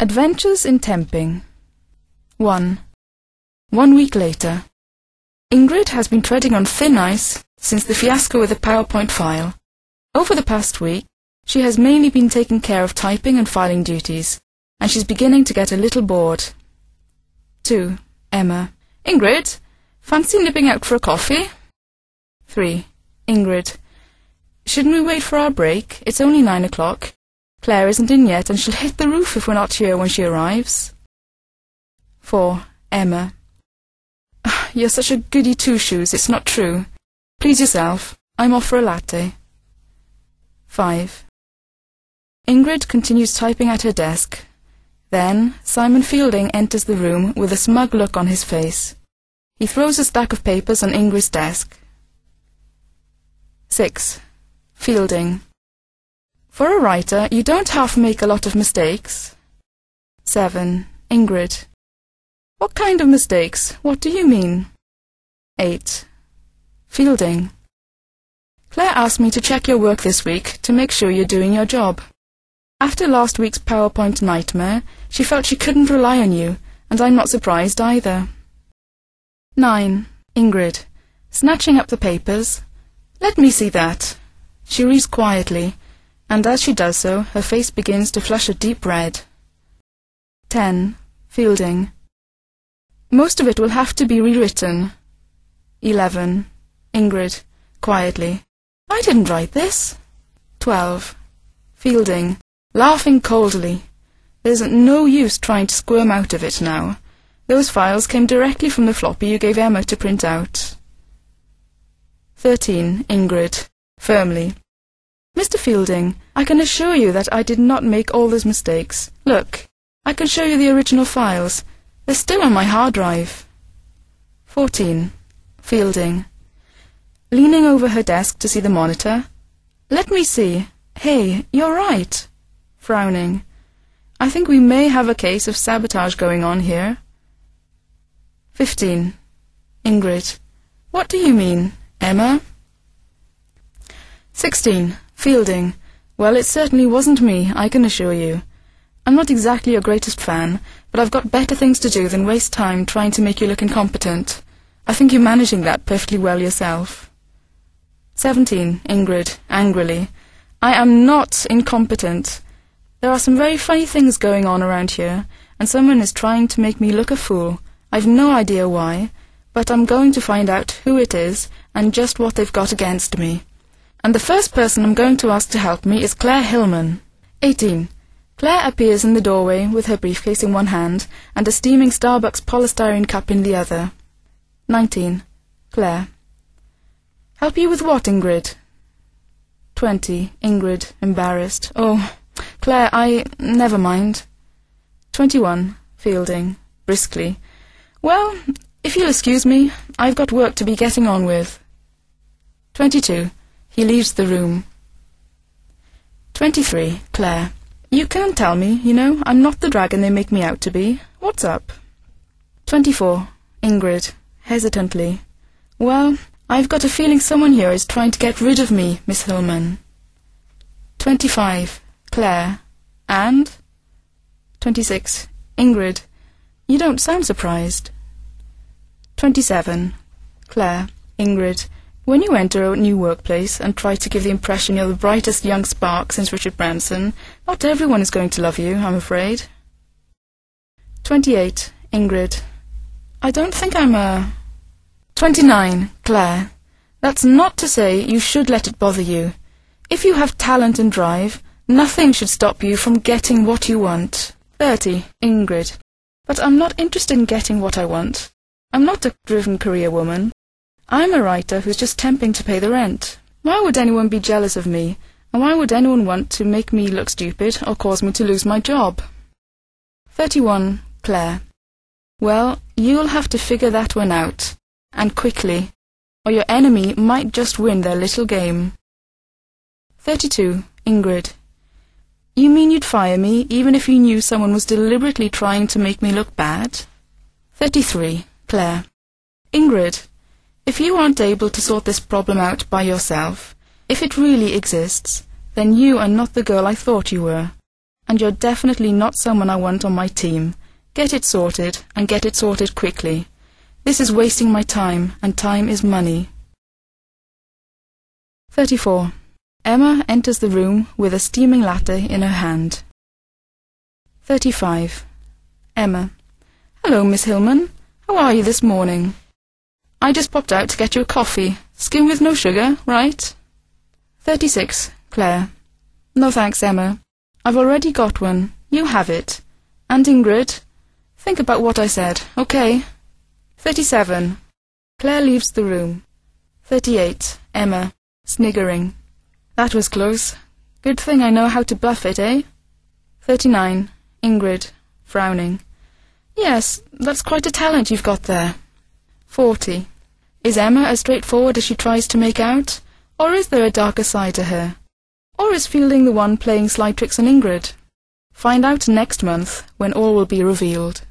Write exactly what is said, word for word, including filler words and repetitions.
Adventures in Temping. one. One week later. Ingrid has been treading on thin ice since the fiasco with the PowerPoint file. Over the past week, she has mainly been taking care of typing and filing duties, and she's beginning to get a little bored. two. Emma. Ingrid, fancy nipping out for a coffee? three. Ingrid. Shouldn't we wait for our break? It's only nine o'clock. Claire isn't in yet, and she'll hit the roof if we're not here when she arrives. four. Emma. You're such a goody two-shoes, it's not true. Please yourself. I'm off for a latte. five. Ingrid continues typing at her desk. Then Simon Fielding enters the room with a smug look on his face. He throws a stack of papers on Ingrid's desk. six. Fielding. For a writer, you don't half make a lot of mistakes. seven. Ingrid. What kind of mistakes? What do you mean? eight. Fielding. Claire asked me to check your work this week to make sure you're doing your job. After last week's PowerPoint nightmare, she felt she couldn't rely on you, and I'm not surprised either. nine. Ingrid. Snatching up the papers. Let me see that. She reads quietly, and as she does so, her face begins to flush a deep red. ten. Fielding. Most of it will have to be rewritten. eleven. Ingrid. Quietly. I didn't write this. twelve. Fielding. Laughing coldly. There's no use trying to squirm out of it now. Those files came directly from the floppy you gave Emma to print out. thirteen. Ingrid. Firmly. Mister Fielding, I can assure you that I did not make all those mistakes. Look, I can show you the original files. They're still on my hard drive. fourteen. Fielding. Leaning over her desk to see the monitor. Let me see. Hey, you're right. Frowning. I think we may have a case of sabotage going on here. fifteen. Ingrid. What do you mean, Emma? sixteen. Fielding. Well, it certainly wasn't me, I can assure you. I'm not exactly your greatest fan, but I've got better things to do than waste time trying to make you look incompetent. I think you're managing that perfectly well yourself. seventeen. Ingrid. Angrily. I am not incompetent. There are some very funny things going on around here, and someone is trying to make me look a fool. I've no idea why, but I'm going to find out who it is and just what they've got against me. And the first person I'm going to ask to help me is Claire Hillman. eighteen. Claire appears in the doorway with her briefcase in one hand and a steaming Starbucks polystyrene cup in the other. nineteen. Claire. Help you with what, Ingrid? twenty. Ingrid, embarrassed. Oh, Claire, I... never mind. twenty-one. Fielding, briskly. Well, if you'll excuse me, I've got work to be getting on with. twenty-two. He leaves the room. twenty-three. Claire. You can't tell me, you know, I'm not the dragon they make me out to be. What's up? twenty-four. Ingrid, hesitantly. Well, I've got a feeling someone here is trying to get rid of me, Miss Hillman. twenty-five. Claire. And? twenty-six. Ingrid. You don't sound surprised. twenty-seven. Claire. Ingrid. When you enter a new workplace and try to give the impression you're the brightest young spark since Richard Branson, not everyone is going to love you, I'm afraid. twenty-eight. Ingrid. I don't think I'm a... twenty-nine. Claire. That's not to say you should let it bother you. If you have talent and drive, nothing should stop you from getting what you want. thirty. Ingrid. But I'm not interested in getting what I want. I'm not a driven career woman. I'm a writer who's just temping to pay the rent. Why would anyone be jealous of me? And why would anyone want to make me look stupid or cause me to lose my job? thirty-one. Claire. Well, you'll have to figure that one out. And quickly. Or your enemy might just win their little game. thirty-two. Ingrid. You mean you'd fire me even if you knew someone was deliberately trying to make me look bad? thirty-three. Claire. Ingrid. If you aren't able to sort this problem out by yourself, if it really exists, then you are not the girl I thought you were. and you're definitely not someone I want on my team. Get it sorted, and get it sorted quickly. This is wasting my time, and time is money. thirty-four. Emma enters the room with a steaming latte in her hand. thirty-five. Emma. Hello, Miss Hillman. How are you this morning? I just popped out to get you a coffee. Skim with no sugar, right? thirty-six. Claire. No thanks, Emma. I've already got one. You have it. And Ingrid, think about what I said, okay? thirty-seven. Claire leaves the room. thirty-eight. Emma, sniggering. That was close. Good thing I know how to bluff it, eh? thirty-nine. Ingrid, frowning. Yes, that's quite a talent you've got there. forty. Is Emma as straightforward as she tries to make out? Or is there a darker side to her? Or is Fielding the one playing sly tricks on Ingrid? Find out next month, when all will be revealed.